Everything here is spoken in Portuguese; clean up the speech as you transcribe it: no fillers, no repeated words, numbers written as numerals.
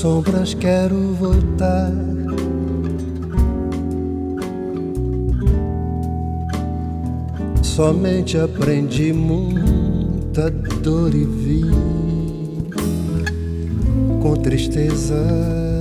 sombras quero voltar. Somente aprendi muita dor e vi com tristeza